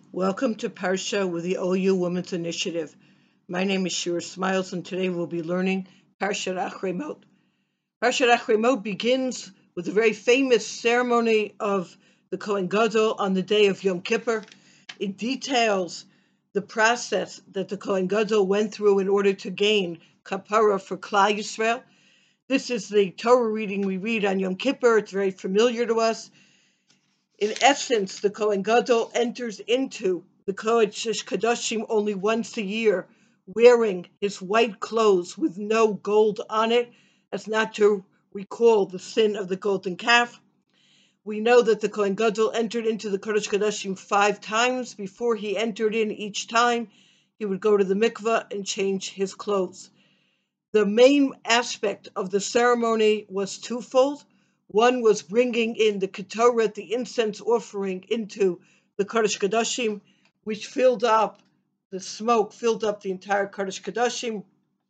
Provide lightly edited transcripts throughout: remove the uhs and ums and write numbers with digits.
Welcome to Parsha with the OU Women's Initiative. My name is Shira Smiles, and today we'll be learning Parshat Achremot. Parshat Achremot begins with a very famous ceremony of the Kohen Gadol on the day of Yom Kippur. It details the process that the Kohen Gadol went through in order to gain kapara for Klal Yisrael. This is the Torah reading we read on Yom Kippur. It's very familiar to us. In essence, the Kohen Gadol enters into the Kodesh Kodashim only once a year, wearing his white clothes with no gold on it, as not to recall the sin of the golden calf. We know that the Kohen Gadol entered into the Kodesh Kodashim 5 times. Before he entered in each time, he would go to the mikveh and change his clothes. The main aspect of the ceremony was twofold. One was bringing in the ketoret, the incense offering, into the Kodesh Kodashim, which filled up the smoke, filled up the entire Kodesh Kodashim,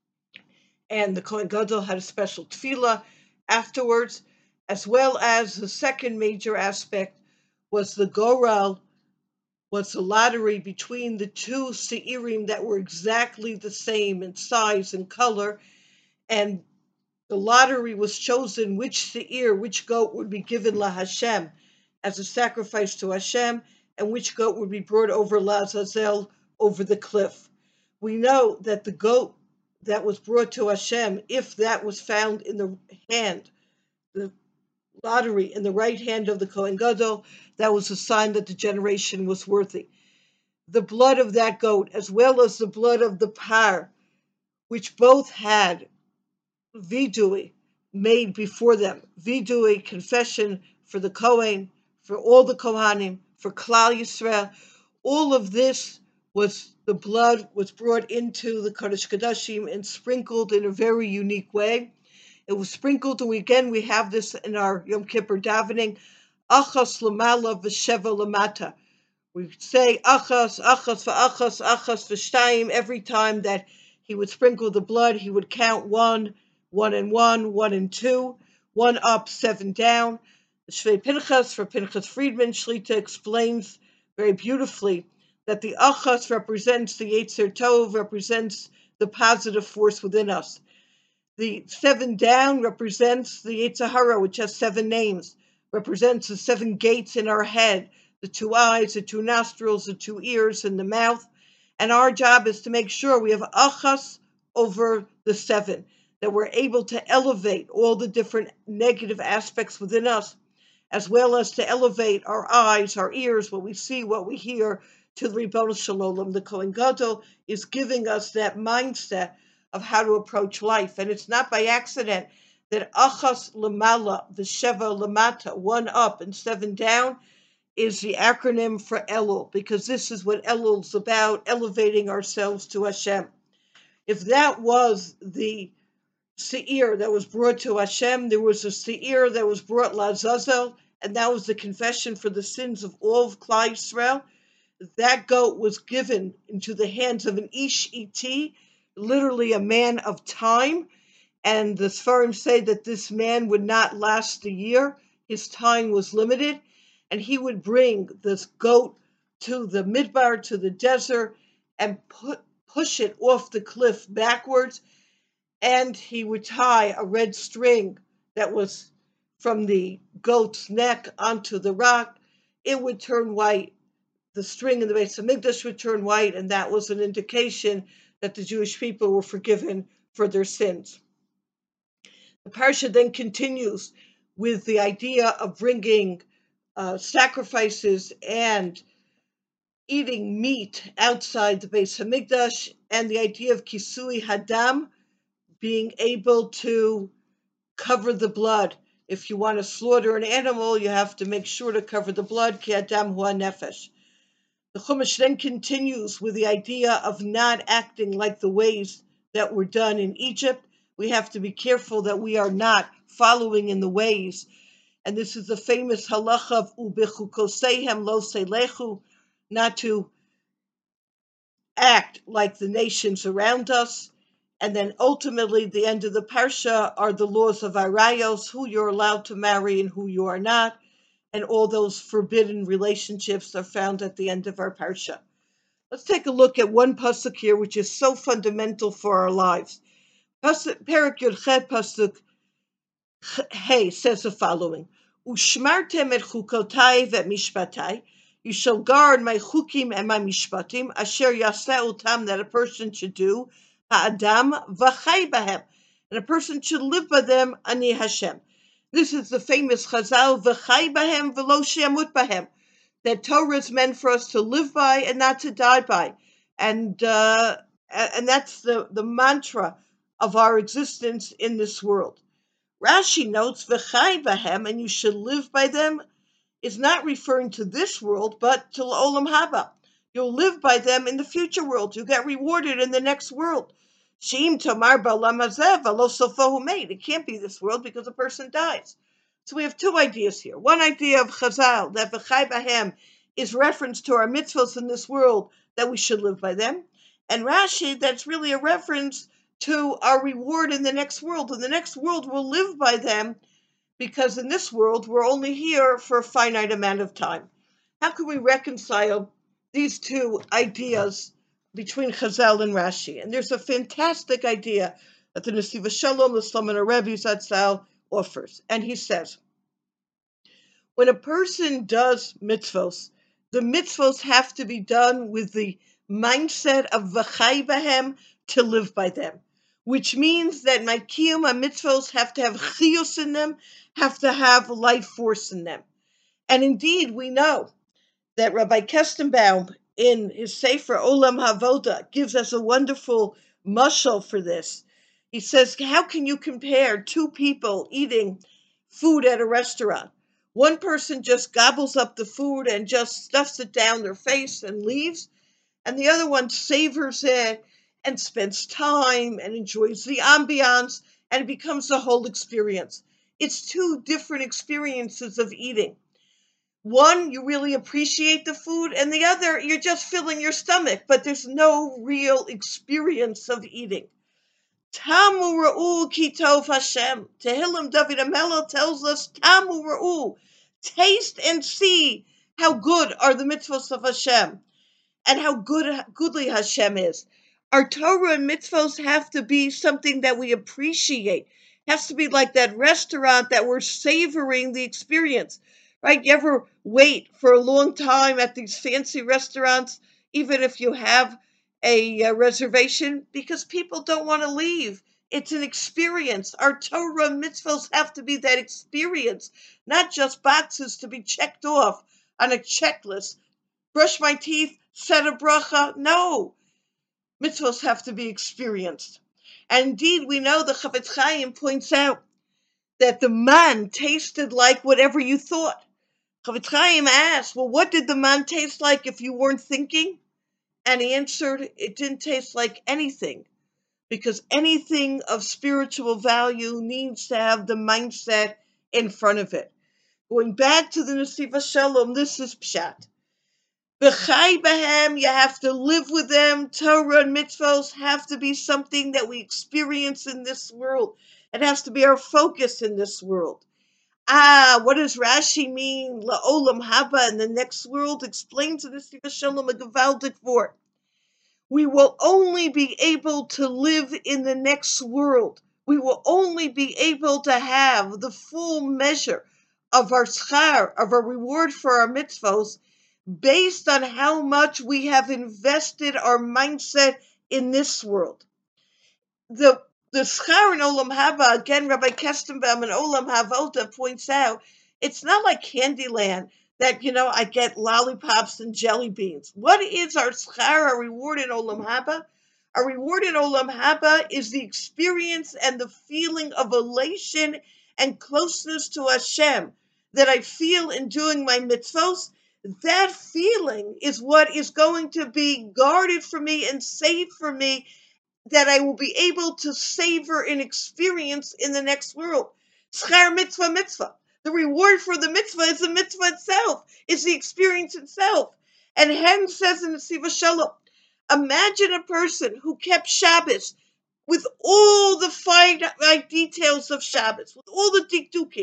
and the Kohen Gadol had a special tefillah afterwards, as well as the second major aspect was the goral, was the lottery between the two seirim that were exactly the same in size and color, and the lottery was chosen which seir, which goat would be given la Hashem as a sacrifice to Hashem, and which goat would be brought over Lazazel, over the cliff. We know that the goat that was brought to Hashem, if that was found in the hand, the lottery in the right hand of the Kohen Gadol, that was a sign that the generation was worthy. The blood of that goat, as well as the blood of the par, which both had vidui made before them, vidui, confession for the Kohen, for all the Kohanim, for Klal Yisrael. All of this was, the blood was brought into the Kodesh Kodashim and sprinkled in a very unique way. It was sprinkled, and we have this in our Yom Kippur davening, achas lamala v'sheva lamata. We say achas, achas v'achas, achas v'shtayim. Every time that he would sprinkle the blood, he would count 1, 1 and 1, 1 and 2, 1 up, 7 down. The Shvei Pinchas, for Pinchas Friedman, Shlita explains very beautifully that the achas represents the Yetzer Tov, represents the positive force within us. The 7 down represents the Yetzer Hara, which has 7 names, represents the 7 gates in our head, the 2 eyes, the 2 nostrils, the 2 ears, and the mouth. And our job is to make sure we have achas over the 7, that we're able to elevate all the different negative aspects within us, as well as to elevate our eyes, our ears, what we see, what we hear, to the Ribbono Shel Olam. The Kohen Gadol is giving us that mindset of how to approach life. And it's not by accident that achas lamala, the sheva lamata, 1 up and 7 down, is the acronym for Elul, because this is what Elul's about, elevating ourselves to Hashem. If that was the seir that was brought to Hashem, there was a seir that was brought Lazazel, and that was the confession for the sins of all of Klal Yisrael. That goat was given into the hands of an ish iti, literally a man of time, and the Sfarim say that this man would not last a year. His time was limited, and he would bring this goat to the midbar, to the desert, and push it off the cliff backwards, and he would tie a red string that was from the goat's neck onto the rock. It would turn white. The string in the Beis Hamikdash would turn white, and that was an indication that the Jewish people were forgiven for their sins. The parsha then continues with the idea of bringing sacrifices and eating meat outside the Beis Hamikdash, and the idea of kisui hadam, being able to cover the blood. If you want to slaughter an animal, you have to make sure to cover the blood, ki adam hu nefesh. The Chumash then continues with the idea of not acting like the ways that were done in Egypt. We have to be careful that we are not following in the ways. And this is the famous halacha of ubechukosehem lo selechu, not to act like the nations around us. And then ultimately, the end of the parsha are the laws of arayos, who you're allowed to marry and who you are not. and all those forbidden relationships are found at the end of our parsha. Let's take a look at one pasuk here, which is so fundamental for our lives. Perek Yud pasuk Hey says the following: Ushmartem et chukotai ve'et mishpatai. You shall guard my chukim and my mishpatim, asher yaseh utam, that a person should do, ha'adam v'chai bahem, and a person should live by them, ani Hashem. This is the famous Chazal, v'chai bahem v'lo she'amut bahem, that Torah is meant for us to live by and not to die by. And that's the mantra of our existence in this world. Rashi notes, v'chai bahem, and you should live by them, is not referring to this world, but to olam haba. You'll live by them in the future world. You get rewarded in the next world. Sheim tamar ba'olam hazeh v'lo sofohu meit. It can't be this world because a person dies. So we have two ideas here. One idea of Chazal, that v'chai bahem is reference to our mitzvahs in this world, that we should live by them. And Rashi, that's really a reference to our reward in the next world. In the next world, we'll live by them, because in this world, we're only here for a finite amount of time. How can we reconcile these two ideas between Chazal and Rashi? And there's a fantastic idea that the Nesiva Shalom, the Sloman Rebbe Zatzal, offers. And he says, when a person does mitzvos, the mitzvos have to be done with the mindset of v'chai bahem, to live by them, which means that my kiyum mitzvos have to have chiyus in them, have to have life force in them. And indeed, we know that Rabbi Kestenbaum, in his Sefer Olam Havoda, gives us a wonderful mashal for this. He says, how can you compare two people eating food at a restaurant? One person just gobbles up the food and just stuffs it down their face and leaves, and the other one savors it and spends time and enjoys the ambiance, and it becomes a whole experience. It's two different experiences of eating. One, you really appreciate the food, and the other, you're just filling your stomach, but there's no real experience of eating. Tamu ra'u ki tov Hashem. Tehillim David HaMelech tells us, Tamu ra'u, taste and see how good are the mitzvos of Hashem, and how goodly Hashem is. Our Torah and mitzvos have to be something that we appreciate. It has to be like that restaurant that we're savoring the experience, right? You ever wait for a long time at these fancy restaurants, even if you have a reservation, because people don't want to leave. It's an experience. Our Torah and mitzvos have to be that experience, not just boxes to be checked off on a checklist. Brush my teeth, said a bracha. No. Mitzvos have to be experienced. And indeed, we know the Chafetz Chaim points out that the man tasted like whatever you thought. Chafetz Chaim asked, well, what did the man taste like if you weren't thinking? And he answered, it didn't taste like anything, because anything of spiritual value needs to have the mindset in front of it. Going back to the Nesiva Shalom, this is Pshat. B'chai bahem, you have to live with them. Torah and mitzvos have to be something that we experience in this world. It has to be our focus in this world. What does Rashi mean? La'olam haba, in the next world, explains in this Shalom a gewaldic word. We will only be able to live in the next world. We will only be able to have the full measure of our schar, of our reward for our mitzvos, based on how much we have invested our mindset in this world. The schar in Olam Haba, again, Rabbi Kestenbaum in Olam Havoda points out, it's not like Candyland that, I get lollipops and jelly beans. What is our schar, our reward in Olam Haba? Our reward in Olam Haba is the experience and the feeling of elation and closeness to Hashem that I feel in doing my mitzvos. That feeling is what is going to be guarded for me and saved for me, that I will be able to savor and experience in the next world. Schar mitzvah mitzvah. The reward for the mitzvah is the mitzvah itself, is the experience itself. And hence says in the Nesiva Shalom, imagine a person who kept Shabbos with all the fine details of Shabbos, with all the dikdukim,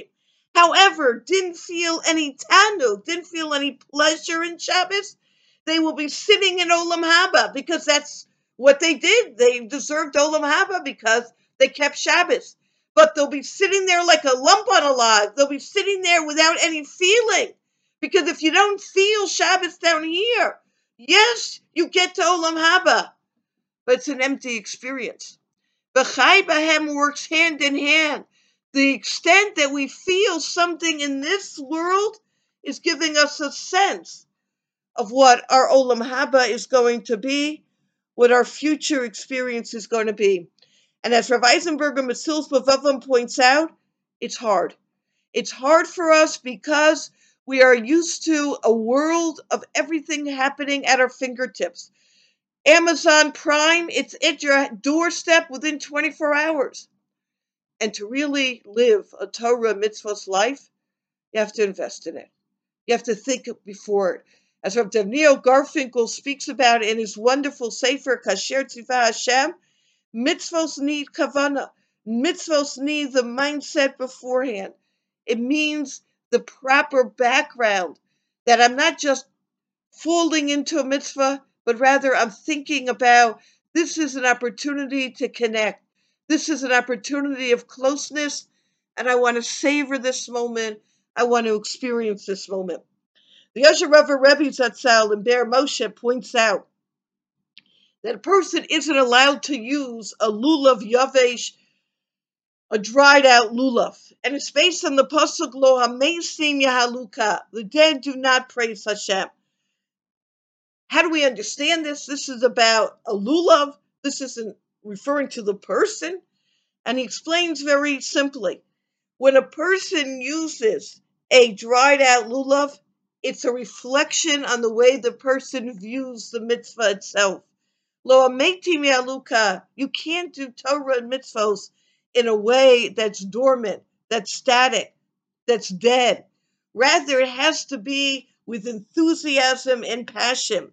however, didn't feel any tanug, didn't feel any pleasure in Shabbos, they will be sitting in Olam Haba because that's what they did. They deserved Olam Haba because they kept Shabbos. But they'll be sitting there like a lump on a log. They'll be sitting there without any feeling. Because if you don't feel Shabbos down here, yes, you get to Olam Haba, but it's an empty experience. B'chai Bahem works hand in hand. The extent that we feel something in this world is giving us a sense of what our Olam Haba is going to be, what our future experience is going to be. And as Rav Eisenberger Metzilas B'Vavim points out, it's hard. It's hard for us because we are used to a world of everything happening at our fingertips. Amazon Prime, it's at your doorstep within 24 hours. And to really live a Torah mitzvah's life, you have to invest in it. You have to think before it. As Rav Daniel Garfinkel speaks about in his wonderful Sefer Kasher Tzivah Hashem, mitzvahs need kavana. Mitzvahs need the mindset beforehand. It means the proper background, that I'm not just falling into a mitzvah, but rather I'm thinking about this is an opportunity to connect. This is an opportunity of closeness, and I want to savor this moment. I want to experience this moment. The Yosher Rebbe Zatzal in Be'er Moshe points out that a person isn't allowed to use a lulav yavesh, a dried out lulav. And it's based on the pasuk Lo Hamesim Yahaluka. The dead do not praise Hashem. How do we understand this? This is about a lulav. This isn't referring to the person. And he explains very simply. When a person uses a dried out lulav, it's a reflection on the way the person views the mitzvah itself. Lo ametim yaluka. You can't do Torah and mitzvahs in a way that's dormant, that's static, that's dead. Rather, it has to be with enthusiasm and passion.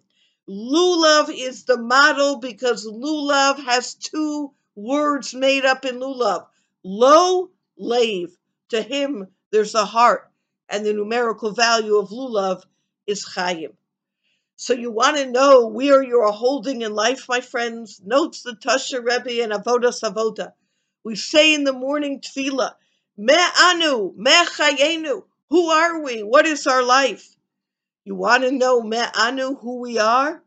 Lulav is the model because lulav has two words made up in lulav. Lo, lave. To him, there's a heart. And the numerical value of lulav is chayim. So you want to know where you're holding in life, my friends? Notes the Tasha Rebbe and Avodas Avoda. We say in the morning tefillah, Me anu, me chayenu. Who are we? What is our life? You want to know me anu, who we are?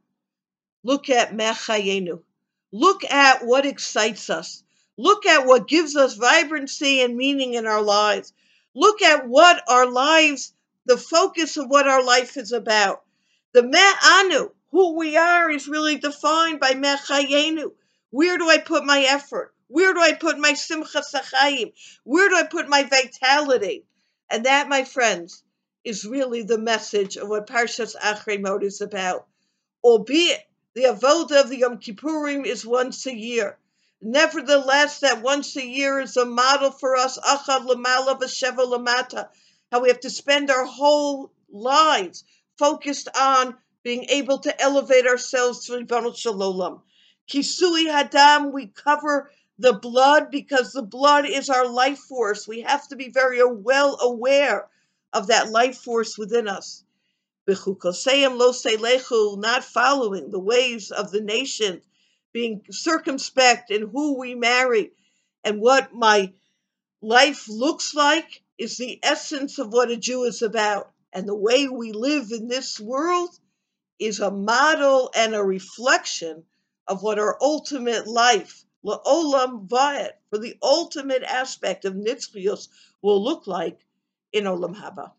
Look at me chayenu. Look at what excites us. Look at what gives us vibrancy and meaning in our lives. Look at what our lives, the focus of what our life is about. The me'anu, who we are, is really defined by me'chayenu. Where do I put my effort? Where do I put my simchas hachayim? Where do I put my vitality? And that, my friends, is really the message of what Parshas Achrei Mot is about. Albeit the avoda of the Yom Kippurim is once a year. Nevertheless, that once a year is a model for us, achad lamala v'sheva lamata, how we have to spend our whole lives focused on being able to elevate ourselves to Ribono Shel Olam. Kisui hadam, we cover the blood because the blood is our life force. We have to be very well aware of that life force within us. B'chukosayim lo seilechu, not following the ways of the nation, being circumspect in who we marry and what my life looks like is the essence of what a Jew is about. And the way we live in this world is a model and a reflection of what our ultimate life, la'olam va'ed, for the ultimate aspect of nitzchios, will look like in Olam Haba.